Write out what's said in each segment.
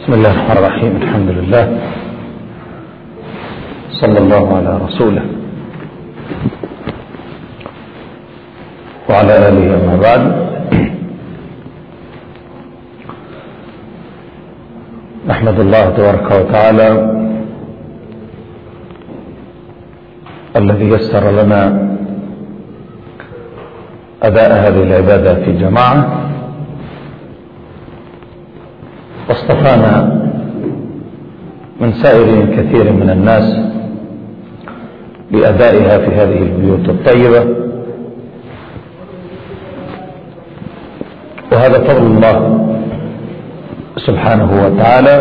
بسم الله الرحمن الرحيم. الحمد لله، صلى الله على رسوله وعلى آله وما بعد. نحمد الله تبارك وتعالى الذي يسر لنا أداء هذه العبادة في جماعة، واصطفانا من سائر كثير من الناس لأدائها في هذه البيوت الطيبة، وهذا فضل الله سبحانه وتعالى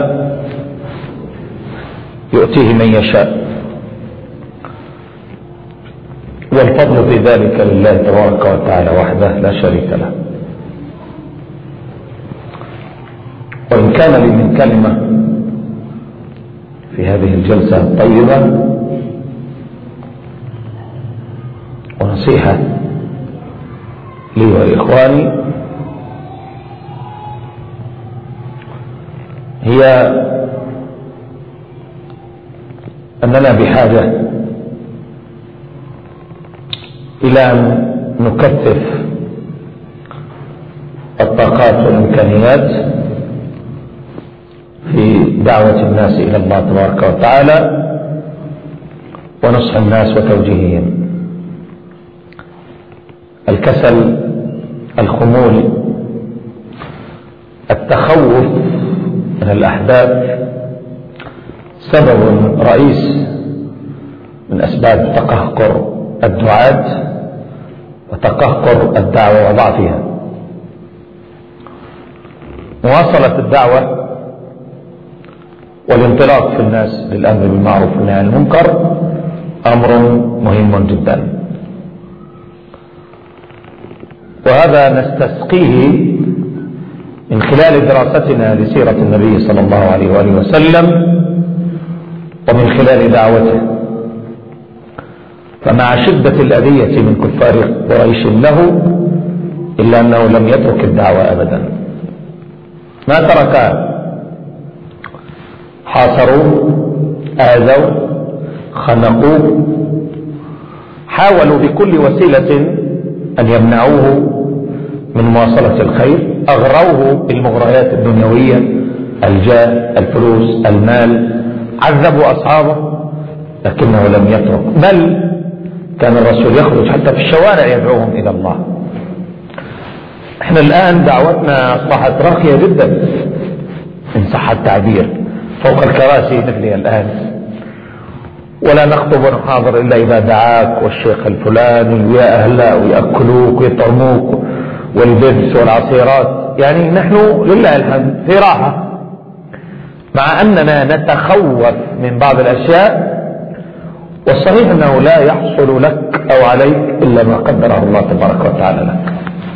يؤتيه من يشاء، والفضل في ذلك لله تبارك وتعالى وحده لا شريك له. وإن كان لي من كلمة في هذه الجلسة الطيبة ونصيحة لي ولإخواني، هي أننا بحاجة إلى أن نكثف الطاقات والإمكانيات في دعوة الناس إلى الله تبارك وتعالى ونصح الناس وتوجيههم. الكسل، الخمول، التخوف من الأحداث سبب رئيس من أسباب تقهقر الدعاة وتقهقر الدعوة وضعفها. مواصلة الدعوة والانطلاق في الناس للأمر بالمعروف والنهي عن المنكر أمر مهم جدا، وهذا نستسقيه من خلال دراستنا لسيرة النبي صلى الله عليه وآله وسلم ومن خلال دعوته. فمع شدة الأذية من كفار قريش له إلا أنه لم يترك الدعوة أبدا، ما تركها. حاصروا، آذوا، خنقوا، حاولوا بكل وسيلة أن يمنعوه من مواصلة الخير، أغروه بالمغريات الدنيوية، الجاه، الفلوس، المال، عذبوا أصحابه لكنه لم يترك، بل كان الرسول يخرج حتى في الشوارع يدعوهم إلى الله. احنا الآن دعوتنا أصبحت راقية جدا إن صح التعبير، فوق الكراسي مثلي الآن، ولا نخطب ونحاضر إلا إذا دعاك والشيخ الفلاني ويا أهلا ويأكلوك ويطعموك والبيبس والعصيرات، يعني نحن لله الحمد في راحة، مع أننا نتخوف من بعض الأشياء، والصحيح أنه لا يحصل لك أو عليك إلا ما قدره الله تبارك وتعالى لك.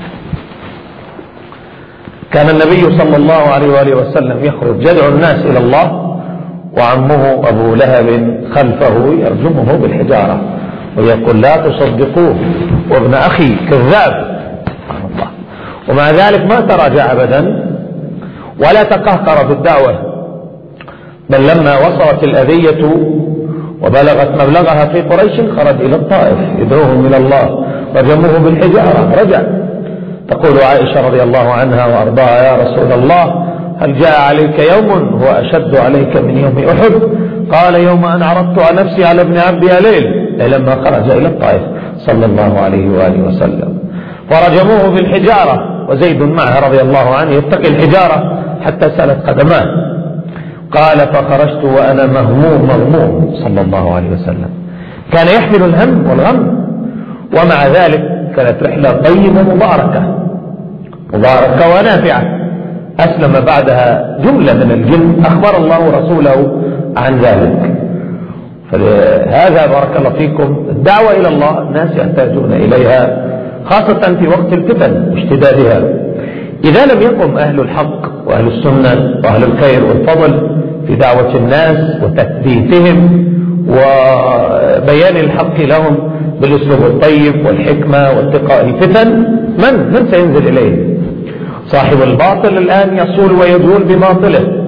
كان النبي صلى الله عليه وآله وسلم يخرج يدعو الناس إلى الله، وعمه أبو لهب خلفه يرجمه بالحجارة ويقول لا تصدقوه وابن أخي كذاب، سبحان الله. ومع ذلك ما تراجع أبدا ولا تقهقر في الدعوة، بل لما وصلت الأذية وبلغت مبلغها في قريش خرج إلى الطائف يدعوهم إلى الله، رجموه بالحجارة، رجع. تقول عائشة رضي الله عنها وأرضاها يا رسول الله هل جاء عليك يوم هو أشد عليك من يوم أحد؟ قال يوم أن عرضت على نفسي على ابن عبد يليل، لما خرج إلى الطائف صلى الله عليه وآله وسلم، فرجموه بالحجارة، وزيد معه رضي الله عنه يتقي الحجارة حتى سالت قدماه. قال فخرجت وأنا مغموم صلى الله عليه وسلم، كان يحمل الهم والغم، ومع ذلك كانت رحلة طيبة مباركة ونافعة. أسلم بعدها جملة من الجن أخبر الله رسوله عن ذلك. فهذا بارك الله فيكم الدعوة إلى الله الناس يحتاجون إليها، خاصة في وقت الفتن واشتدادها. إذا لم يقم أهل الحق وأهل السنة وأهل الخير والفضل في دعوة الناس وتثبيتهم وبيان الحق لهم بالأسلوب الطيب والحكمة واتقاء الفتن، من سينزل إليه؟ صاحب الباطل الآن يصول ويدول بباطله،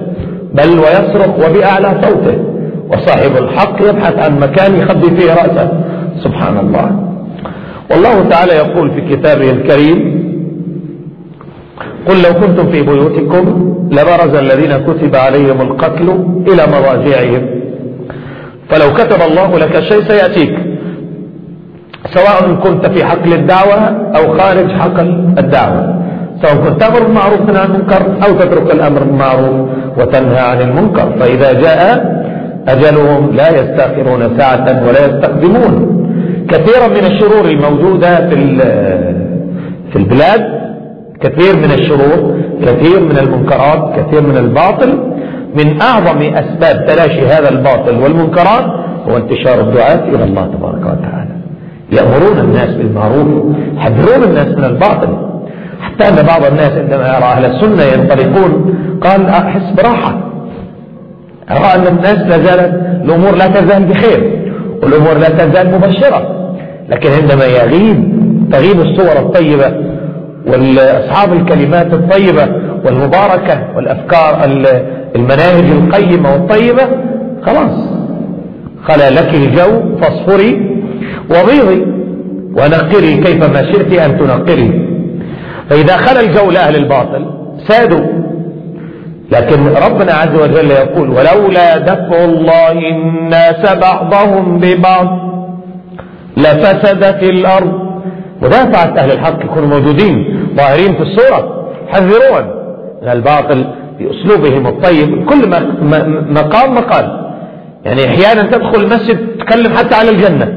بل ويصرخ وبأعلى صوته، وصاحب الحق يبحث عن مكان يخبي فيه رأسه. سبحان الله. والله تعالى يقول في كتابه الكريم: قل لو كنتم في بيوتكم لبرز الذين كتب عليهم القتل إلى مضاجعهم، فلو كتب الله لك شيء سيأتيك، سواء كنت في حقل الدعوة أو خارج حقل الدعوة، سواء كنت تأمر بالمعروف وتنهى عن المنكر أو تترك الأمر بالمعروف وتنهى عن المنكر، فإذا جاء أجلهم لا يستأخرون ساعة ولا يستقدمون. كثيرا من الشرور الموجودة في البلاد، كثير من الشرور، كثير من المنكرات، كثير من الباطل، من أعظم أسباب تلاشي هذا الباطل والمنكرات هو انتشار الدعاة إلى الله تبارك وتعالى. يأمرون الناس بالمعروف، يحذرون الناس من الباطل، حتى أن بعض الناس عندما يرى أهل السنة ينطلقون قال أحس براحة، أرى أن الناس لا زالت الأمور لا تزال بخير والأمور لا تزال مبشرة، لكن عندما تغيب الصور الطيبة والأصحاب الكلمات الطيبة والمباركة والأفكار المناهج القيمة والطيبة، خلاص خلا لك الجو فاصفري وبيضي ونقري كيفما شئت أن تنقري. فإذا خلا الجو لأهل الباطل سادوا. لكن ربنا عز وجل يقول: ولولا دفع الله الناس بعضهم ببعض لفسدت الأرض. ودافعت أهل الحق يكونوا موجودين ظاهرين في الصورة، حذرون من الباطل بأسلوبهم الطيب. كل مقام مقال، يعني أحيانا تدخل المسجد تتكلم حتى على الجنة،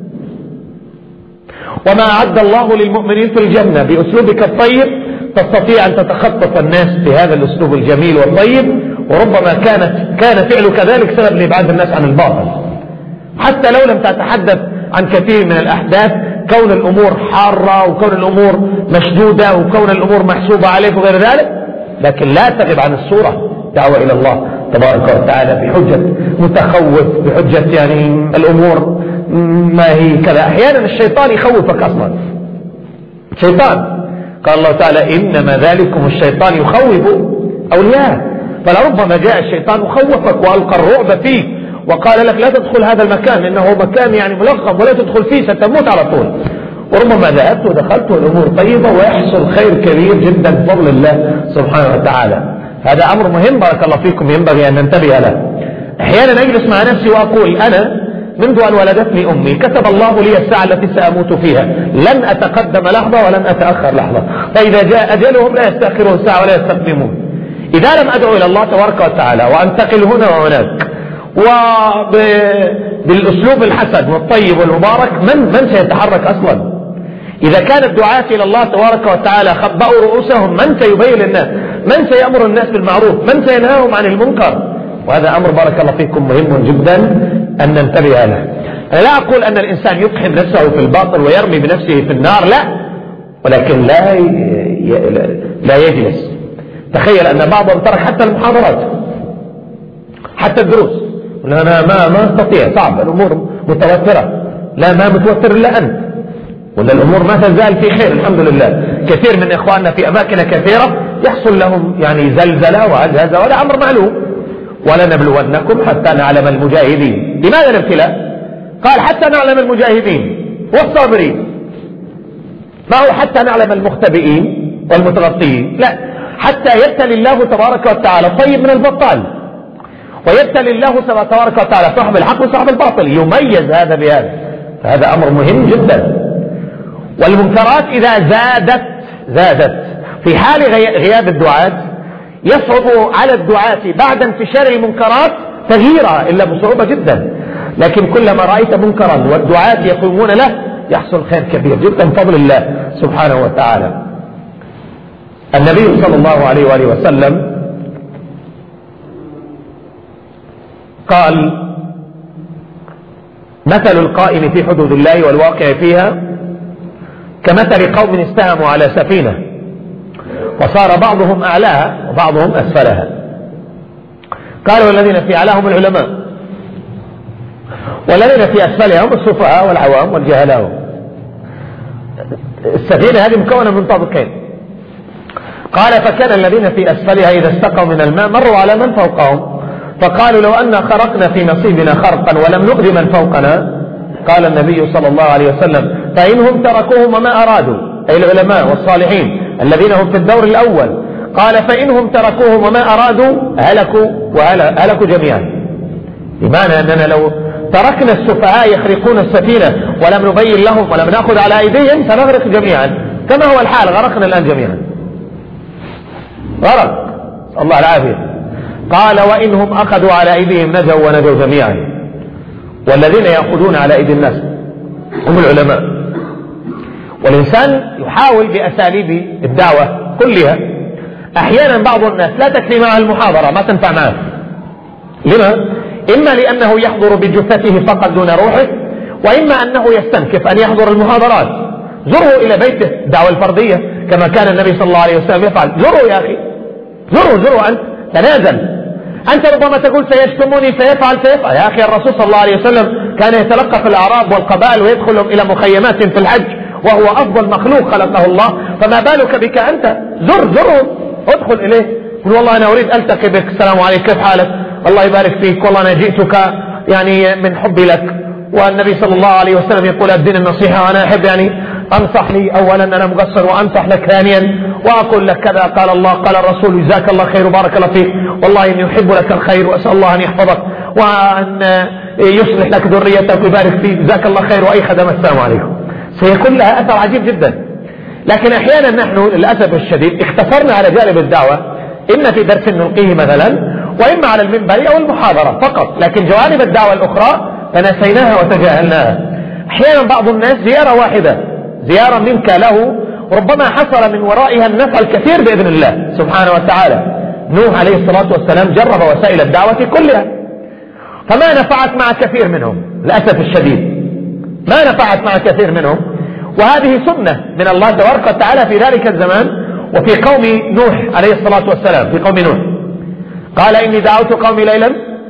وما أعد الله للمؤمنين في الجنة بأسلوبك الطيب تستطيع أن تتخطف الناس بهذا الأسلوب الجميل والطيب، وربما كان فعلك ذلك سبب لإبعاد الناس عن الباطل، حتى لو لم تتحدث عن كثير من الأحداث، كون الأمور حارة وكون الأمور مشدودة وكون الأمور محسوبة عليك وغير ذلك، لكن لا تغب عن الصورة. دعوة إلى الله تبارك وتعالى بحجة متخوف، بحجة يعني الأمور ما هي كذا. أحيانا الشيطان يخوفك أصلا، شيطان، قال الله تعالى: إنما ذلكم الشيطان يخوف أولياءه. فلربما جاء الشيطان وخوفك وألقى الرعب فيك وقال لك لا تدخل هذا المكان إنه مكان يعني ملغم ولا تدخل فيه ستموت على طول، وربما ذهبت ودخلت والأمور طيبة ويحصل خير كبير جدا بفضل الله سبحانه وتعالى. هذا أمر مهم بارك الله فيكم ينبغي أن ننتبه له. أحيانا أجلس مع نفسي وأقول: أنا منذ أن ولدتني أمي كتب الله لي الساعة التي سأموت فيها، لن أتقدم لحظة ولن أتأخر لحظة، فإذا جاء أجلهم لا يستأخرون ساعة ولا يستقدمون. إذا لم أدعو إلى الله تبارك وتعالى وأنتقل هنا وهناك وبالأسلوب الحسن والطيب والمبارك، من سيتحرك أصلا؟ إذا كان الدعاة إلى الله تبارك وتعالى خبأوا رؤوسهم، من سيبين للناس؟ من سيأمر الناس بالمعروف؟ من سينهاهم عن المنكر؟ وهذا أمر بارك الله فيكم مهم جدا أن ننتبه له. أنا لا أقول أن الإنسان يقحم نفسه في الباطل ويرمي بنفسه في النار، لا، ولكن لا يجلس. تخيل أن بعضهم ترك حتى المحاضرات، حتى الدروس، أنا ما أستطيع، صعب، الأمور متوترة. لا، ما متوتر إلا أنت، ولا الأمور ما تزال في خير الحمد لله. كثير من إخواننا في أماكن كثيرة يحصل لهم يعني زلزلة وهذا، ولا أمر معلوم. ولنبلونكم حتى نعلم المجاهدين. لماذا الابتلاء؟ قال: حتى نعلم المجاهدين والصابرين. ما هو حتى نعلم المختبئين والمتغطيين؟ لا، حتى يبتلي الله تبارك وتعالى الطيب من البطال، ويبتلي الله تبارك وتعالى صاحب الحق وصاحب الباطل، يميز هذا بهذا. فهذا أمر مهم جدا. والمنكرات إذا زادت في حال غياب الدعاة، يصعب على الدعاة بعد انتشار المنكرات تغييرها إلا بصعوبة جدا. لكن كلما رأيت منكرا والدعاة يقومون له يحصل خير كبير جدا بفضل الله سبحانه وتعالى. النبي صلى الله عليه وآله وسلم قال: مثل القائم في حدود الله والواقع فيها كمثل قوم استهموا على سفينة وصار بعضهم أعلاها وبعضهم أسفلها. قالوا: الذين في أعلاهم العلماء، والذين في أسفلها هم السفهاء والعوام والجهلاء. السفينة هذه مكونة من طابقين، قال فكان الذين في أسفلها إذا استقوا من الماء مروا على من فوقهم فقالوا لو أن خرقنا في نصيبنا خرقا ولم نؤذي من فوقنا. قال النبي صلى الله عليه وسلم فإنهم تركوهم وما أرادوا، أي العلماء والصالحين الذين هم في الدور الأول. قال فإنهم تركوهم وما أرادوا هلكوا جميعا. بمعنى أننا لو تركنا السفهاء يخرقون السفينة ولم نبين لهم ولم نأخذ على أيديهم سنغرق جميعا، كما هو الحال، غرقنا الآن جميعا، غرق الله العافية. قال وإنهم أخذوا على أيديهم نجوا ونجوا جميعا. والذين يأخذون على أيدي الناس هم العلماء. والإنسان يحاول بأساليب الدعوة كلها. أحيانا بعض الناس لا تكفي معه المحاضرة، ما تنفع معه. لما؟ إما لأنه يحضر بجثته فقط دون روحه، وإما أنه يستنكف أن يحضر المحاضرات. زروا إلى بيته، الدعوة الفردية كما كان النبي صلى الله عليه وسلم يفعل. زروا يا أخي، زروا أنت، تنازل. أنت ربما تقول سيشتموني، سيفعل. يا أخي الرسول صلى الله عليه وسلم كان يتلقى في الأعراب والقبائل ويدخلهم إلى مخيمات في الحج وهو أفضل مخلوق خلقه الله، فما بالك بك أنت؟ زرهم، ادخل إليه، قل والله أنا أريد ألتقي بك، السلام عليكم، كيف حالك، الله يبارك فيك، والله أنا جئتك يعني من حبي لك. والنبي صلى الله عليه وسلم يقول الدين النصيحة، وأنا أحب يعني أنصح لي أولا أنا مقصر، وأنصح لك ثانيا، وأقول لك كذا قال الله قال الرسول، جزاك الله خير وبارك الله فيك، والله إني أحب لك الخير وأسأل الله أن يحفظك وأن يصلح لك ذريتك ويبارك فيك، جزاك الله خير، وأي خدمة، السلام عليكم. سيكون لها أثر عجيب جدا. لكن أحيانا نحن للأسف الشديد اختصرنا على جانب الدعوة، إما في درس نلقيه مثلا، وإما على المنبر أو المحاضرة فقط، لكن جوانب الدعوة الأخرى فنسيناها وتجاهلناها. أحيانا بعض الناس زيارة واحدة، زيارة منك له، ربما حصل من ورائها النفع الكثير بإذن الله سبحانه وتعالى. نوح عليه الصلاة والسلام جرب وسائل الدعوة كلها، فما نفعت مع كثير منهم للأسف الشديد، ما نفعت مع كثير منهم. وهذه سنة من الله تبارك وتعالى في ذلك الزمان وفي قوم نوح عليه الصلاة والسلام. في قوم نوح قال إني دعوت قومي ليلا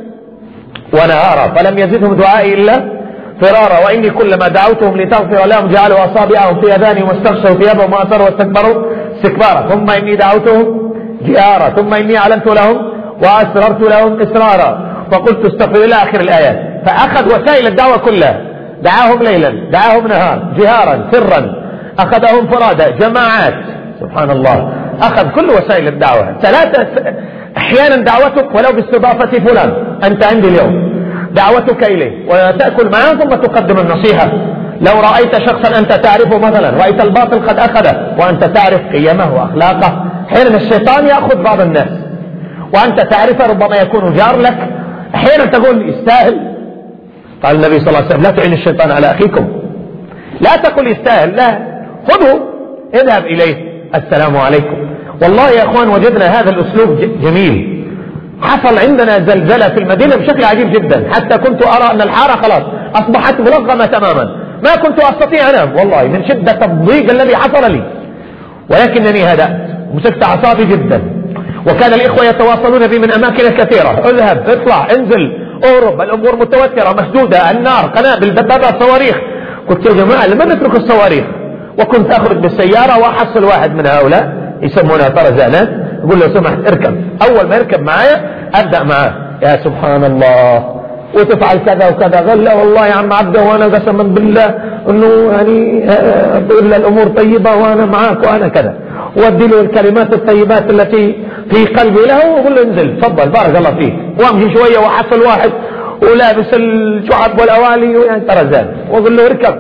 ونهارا فلم يزدهم دعائي إلا فرارا، وإني كلما دعوتهم لتغفر لهم جعلوا أصابعهم في أذانهم واستغشوا ثيابهم وأصروا واستكبروا استكبارا، ثم إني دعوتهم جهارا ثم إني أعلنت لهم وأسررت لهم إسرارا فقلت استغفروا إلى آخر الآيات. فأخذ وسائل الدعوة كلها، دعاهم ليلا، دعاهم نهار، جهارا، سرا، أخذهم فرادى، جماعات، سبحان الله، أخذ كل وسائل الدعوة. ثلاثة أحيانا دعوتك ولو باستضافة فلان، أنت عندي اليوم، دعوتك إليه وتأكل معه ثم تقدم النصيحة. لو رأيت شخصا أنت تعرفه مثلا، رأيت الباطل قد أخذه وأنت تعرف قيمه وأخلاقه، أحيانا الشيطان يأخذ بعض الناس وأنت تعرفه، ربما يكون جار لك، أحيانا تقول يستاهل. قال النبي صلى الله عليه وسلم لا تعين الشيطان على أخيكم، لا تقل يستاهل، لا، خذه اذهب إليه، السلام عليكم. والله يا أخوان وجدنا هذا الأسلوب جميل. حصل عندنا زلزلة في المدينة بشكل عجيب جدا، حتى كنت أرى أن الحارة خلاص أصبحت ملغمة تماما، ما كنت أستطيع أنام والله من شدة الضيق الذي حصل لي، ولكنني هدأت ومسكت أعصابي جدا. وكان الإخوة يتواصلون بي من أماكن كثيرة، اذهب، اطلع، انزل، اهرب، الأمور متوترة، مسدودة، النار، قنابل، دبابات، صواريخ. قلت يا جماعة لما نترك الصواريخ؟ وكنت أخرج بالسيارة وأحصل واحد من هؤلاء يسمونها طرزانات، يقول له سمحت اركب. أول ما يركب معايا أبدأ معاه، يا سبحان الله وتفعل كذا وكذا. قال لا والله يا عم عبده وأنا قسما بالله أنه يعني إلا الأمور طيبة وأنا معاك وأنا كذا، وأدي له الكلمات الطيبات التي في قلبي له وأقول له انزل تفضل بارك الله فيك، وأمشي شوية وأحصل واحد ولابس الشعب والأوالي يعني طرزان، وأقول له اركب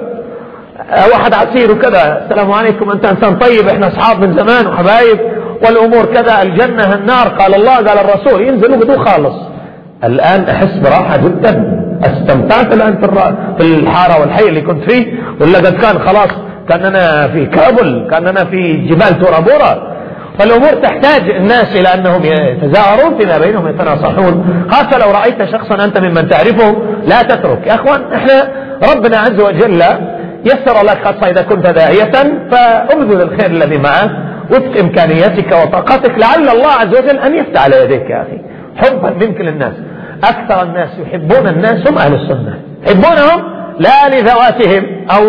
واحد عصير وكذا، السلام عليكم أنت إنسان طيب، إحنا أصحاب من زمان وحبايب والأمور كذا، الجنة النار قال الله قال الرسول، ينزلوا بدون خالص. الآن أحس براحة جدا، استمتعت الآن في الحارة والحي اللي كنت فيه، ولا قد كان خلاص كأننا في كابل، كأننا في جبال تورا بورا. فالأمور تحتاج الناس إلى أنهم يتزاورون فيما بينهم، يتناصحون، خاصة لو رأيت شخصا أنت ممن تعرفه لا تترك. يا أخوان احنا ربنا عز وجل يسر لك، خاصة إذا كنت داعية، فأبذل الخير الذي معك وفق إمكانياتك وطاقتك، لعل الله عز وجل أن يفتح على يديك يا أخي. حبا منك للناس، أكثر الناس يحبون الناس هم أهل السنة، يحبونهم لا لذواتهم أو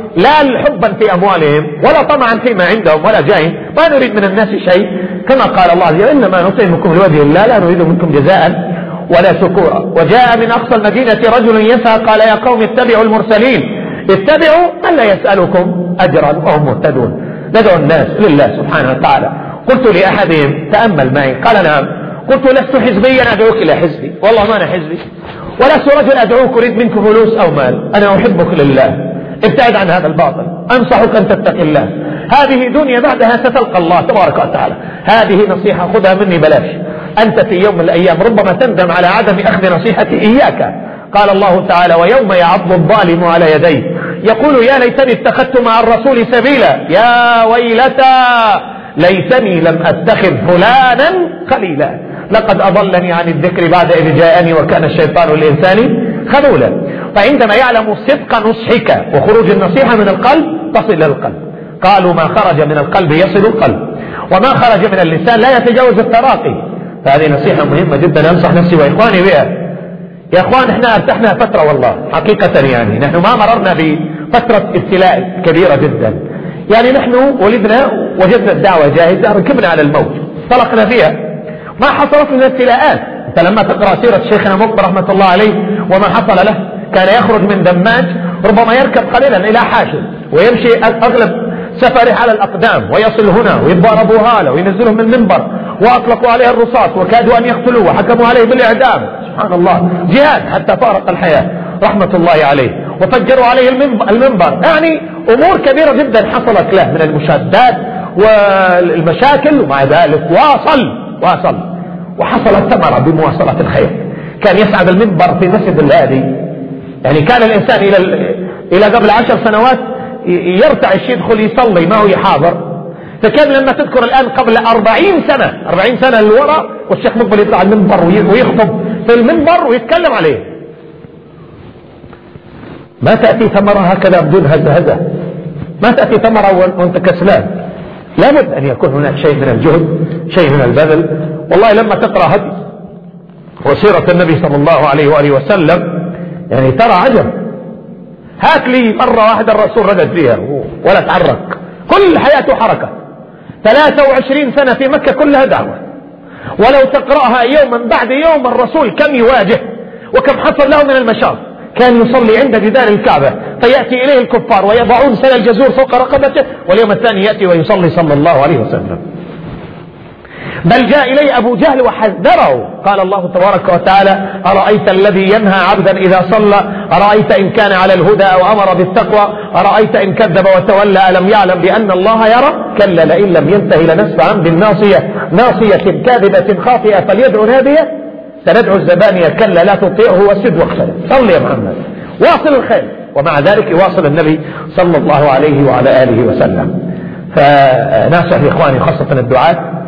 لا حبا في أموالهم ولا طمعا فيما عندهم ولا جاههم، ما نريد من الناس شيء، كما قال الله عز وجل إنما نطعمكم لوجه الله لا نريد منكم جزاء ولا شكورا. وجاء من أقصى المدينة رجل يسعى قال يا قوم اتبعوا المرسلين، اتبعوا من لا يسألكم أجرا وهم مهتدون. ندعو الناس لله سبحانه وتعالى. قلت لأحدهم تأمل معي، قال نعم. قلت لست حزبيا أدعوك إلى حزبي، والله ما أنا حزبي، ولست رجل أدعوك أريد منك فلوس أو مال، أنا أحبك لله، ابتعد عن هذا الباطل، أنصحك أن تتقي الله، هذه دنيا بعدها ستلقى الله تبارك وتعالى، هذه نصيحة خذها مني بلاش، أنت في يوم من الأيام ربما تندم على عدم أخذ نصيحتي إياك. قال الله تعالى ويوم يعض الظالم على يديه يقول يا ليتني اتخذت مع الرسول سبيلا يا ويلتى ليتني لم أتخذ فلانا خليلا لقد أضلني عن الذكر بعد إذ جاءني وكان الشيطان للإنسان خذولا. فعندما يعلم صدق نصحك وخروج النصيحة من القلب تصل إلى القلب. قالوا ما خرج من القلب يصل القلب وما خرج من اللسان لا يتجاوز التراقي. فهذه نصيحة مهمة جدا أنصح نفسي وإخواني بها. يا إخوان احنا ارتحنا فترة والله حقيقة، يعني نحن ما مررنا بفترة ابتلاء كبيرة جدا، يعني نحن ولدنا وجدنا الدعوة جاهزة، ركبنا على الموت طلقنا فيها، ما حصلت لنا ابتلاءات. انت لما تقرأ سيرة شيخنا مقبل رحمة الله عليه وما حصل له، كان يخرج من دماج ربما يركب قليلا إلى حاشد ويمشي أغلب سفره على الأقدام ويصل هنا ويضربوا هاله وينزلهم من المنبر وأطلقوا عليه الرصاص وكادوا أن يقتلوه وحكموا عليه بالإعدام، سبحان الله، جهاد حتى فارق الحياة رحمة الله عليه، وفجروا عليه المنبر. يعني أمور كبيرة جدا حصلت له من المشادات والمشاكل، ومع ذلك واصل وحصلت ثمرة بمواصلة الخير. كان يسعد المنبر في مسجد الهادي، يعني كان الإنسان إلى قبل 10 سنوات يرتعش يدخل يصلي ما هو يحاضر، فكان لما تذكر الآن قبل 40 سنة للوراء والشيخ مقبل يطلع المنبر ويخطب في المنبر ويتكلم عليه. ما تأتي ثمرة هكذا بدون هزة، ما تأتي ثمرة وانت كسلان، لابد أن يكون هناك شيء من الجهد، شيء من البذل. والله لما تقرأ هدي وسيرة النبي صلى الله عليه وآله وسلم يعني ترى عجب. هات لي مرة واحدة الرسول رقد فيها ولا تعرق، كل حياته حركة، 23 سنة في مكة كلها دعوة. ولو تقرأها يوما بعد يوم الرسول كم يواجه وكم حصل له من المشاق. كان يصلي عند جدار الكعبة فيأتي إليه الكفار ويضعون سل الجزور فوق رقبته، واليوم الثاني يأتي ويصلي صلى الله عليه وسلم. بل جاء إليه أبو جهل وحذره، قال الله تبارك وتعالى أرأيت الذي ينهى عبدا إذا صلى، أرأيت إن كان على الهدى أو أمر بالتقوى، أرأيت إن كذب وتولى ألم يعلم بأن الله يرى، كلا لئن لم ينتهي لنسفعا بالناصية ناصية كاذبة خاطئة فليدعو نادية سندعو الزبانية كلا لا تطيعه وسد واقترب. صل يا محمد، واصل الخير. ومع ذلك يواصل النبي صلى الله عليه وعلى آله وسلم. فناصح إخواني خاصة الدعاة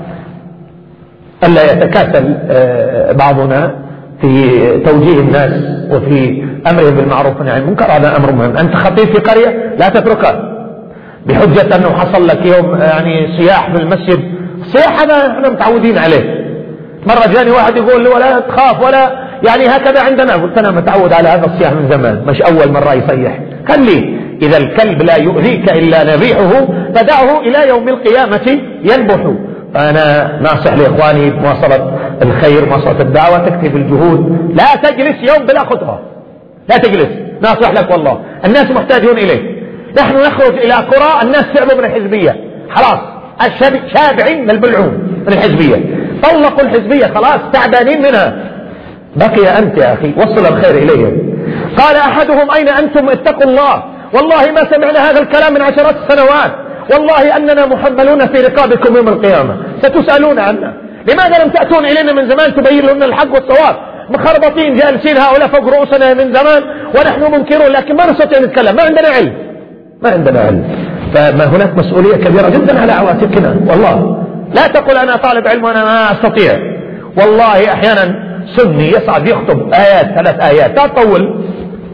ألا يتكاسل بعضنا في توجيه الناس وفي أمرهم بالمعروف والنهي عن المنكر. هذا أمر مهم. أنت خطيب في قرية لا تتركها بحجة أنه حصل لك يوم يعني صياح في المسجد. صياح هذا احنا متعودين عليه. مرة جاني واحد يقول ولا تخاف ولا يعني هكذا عندنا، قلت أنا متعود على هذا الصياح من زمان، مش أول مرة يصيح. خليه، إذا الكلب لا يؤذيك إلا نبيحه فدعه إلى يوم القيامة ينبح. أنا ناصح لإخواني بمواصلة الخير، مواصلة الدعوة، تكتب الجهود، لا تجلس يوم بلا خطوة، لا تجلس. ناصح لك والله، الناس محتاجون إليك. نحن نخرج إلى قرى الناس تعبوا من الحزبية، خلاص شابعين من البلعوم من الحزبية، طلقوا الحزبية خلاص تعبانين منها. بقي أنت يا أخي وصل الخير إليهم. قال أحدهم أين أنتم اتقوا الله، والله ما سمعنا هذا الكلام من 10 سنوات، والله أننا محملون في رقابكم يوم القيامة ستسألون عنا. لماذا لم تأتون إلينا من زمان تبين لنا الحق والصواب؟ مخربطين جالسين هؤلاء فوق رؤوسنا من زمان ونحن منكرون، لكن ما نستطيع نتكلم، ما عندنا علم. فما هناك مسؤولية كبيرة جدا على عواتقنا والله. لا تقل أنا طالب علم وأنا ما أستطيع. والله أحيانا سني يصعد يخطب آيات 3 آيات، لا تطول،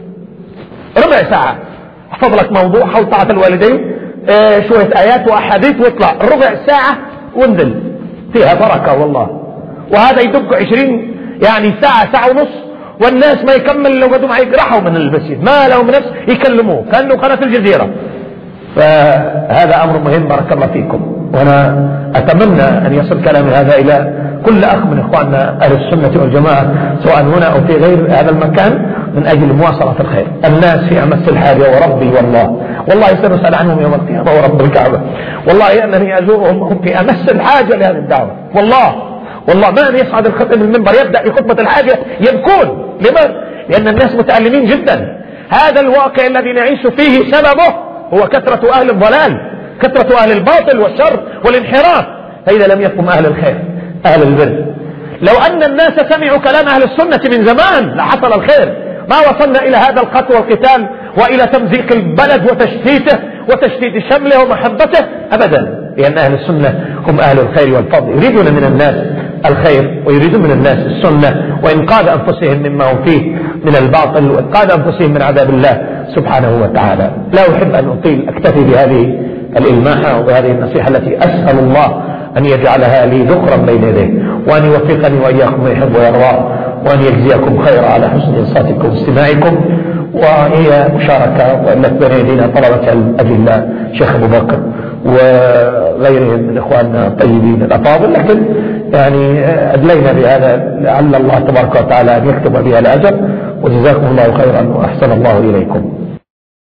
ربع ساعة احفظ لك موضوع حول طاعة الوالدين، شوية آيات وأحاديث واطلع، ربع ساعة وانزل، فيها بركة والله. وهذا يدق 20 يعني ساعة ونص، والناس ما يكمل لو قدوا معي يقرحوا من المسجد، ما لهم نفس يكلموه كأنه قناة الجزيرة. فهذا أمر مهم بارك الله فيكم. وأنا أتمنى أن يصل كلامي هذا إلى كل أخ من إخواننا أهل السنة والجماعة سواء هنا أو في غير هذا المكان من أجل مواصلة الخير. الناس في أمس الحاجة وربي والله سنسأل عنهم يوم القيامة ورب الكعبة، والله أنني أزورهم هم في أمس الحاجة لهذه الدعوة. والله ما أن يصعد الخطيب من المنبر يبدأ بخطبة الحاجة يبكون. لماذا؟ لأن الناس متألمين جدا. هذا الواقع الذي نعيش فيه سببه هو كثرة أهل الضلال، كثرة أهل الباطل والشر والانحراف. فإذا لم يقم أهل الخير أهل البر، لو أن الناس سمعوا كلام أهل السنة من زمان لحصل الخير، ما وصلنا إلى هذا القتل والقتال وإلى تمزيق البلد وتشتيته وتشتيت شمله ومحبته أبدا. لأن أهل السنة هم أهل الخير والفضل، يريدون من الناس الخير ويريدون من الناس السنة وإنقاذ أنفسهم مما هم فيه من الباطل وإنقاذ أنفسهم من عذاب الله سبحانه وتعالى. لا أحب أن أطيل، أكتفي بهذه الإلماحة وبهذه النصيحة التي أسأل الله أن يجعلها لي ذخرا بين يديه، وأن يوفقني وإياكم ما يحب ويرضى، وأن يجزيكم خير على حسن إنصاتكم واستماعكم. وهي مشاركة وألف بين يدينا طلبة الأجلاء شيخ أبو بكر وغيرهم من إخواننا الطيبين الأفاضل، لكن يعني أدلينا بهذا لعل الله تبارك وتعالى أن يكتب بها الأجر. وجزاكم الله خيرا وأحسن الله إليكم.